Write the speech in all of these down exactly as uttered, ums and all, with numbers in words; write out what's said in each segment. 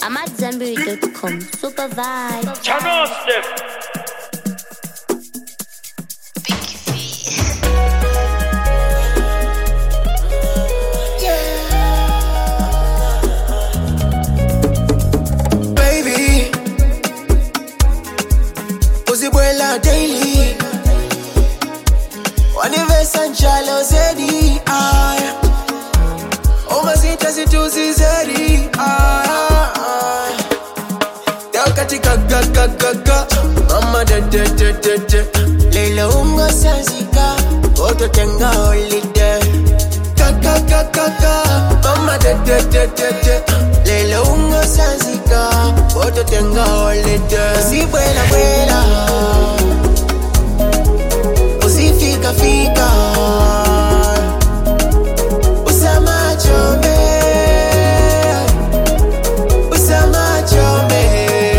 I'm at Zambiri dot com. Super vibe. Turn off them. Baby, uzibuela daily. Wanivesa nchalo zedi. Ay, umazita situzi zedi. Ay, katika ga ga ga ga, mama de de de de de. Lelo ungo sazika, oto tenga holiday. Ga ga ga ga ga, mama de de de de de. Lelo ungo sazika, oto tenga holiday. Si buena buena, si fika fika. Usama chome, usama chome.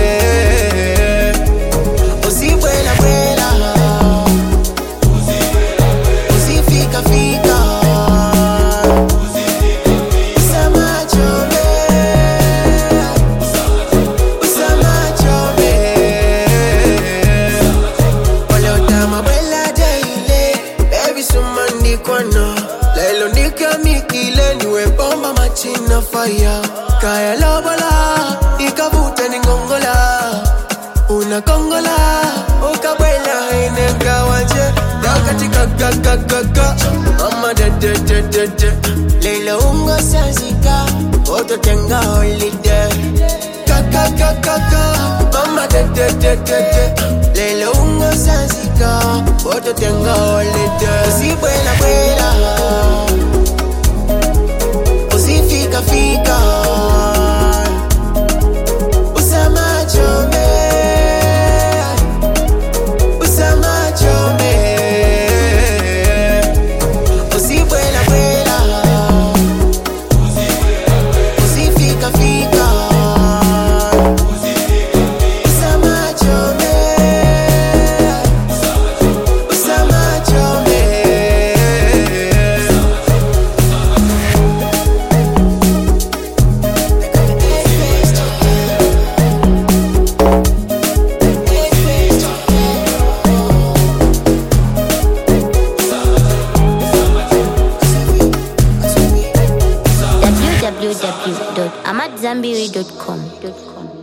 China fire, kaya lobola, ikabuta ni ngongola, una kongola, ukabuela ine kawaje, dakatika ga ga ga ga, mama de de de de de, lelo ungo sazika, oto tenga holiday, ga ga ga ga ga, mama de de de de de, lelo ungo sazika, oto tenga holiday, si buena buena. Fika fika, usama chome, usama chome, usi buena buena, usi fika fika, usama chome, usama chome. w w w dot amat zambiri dot com.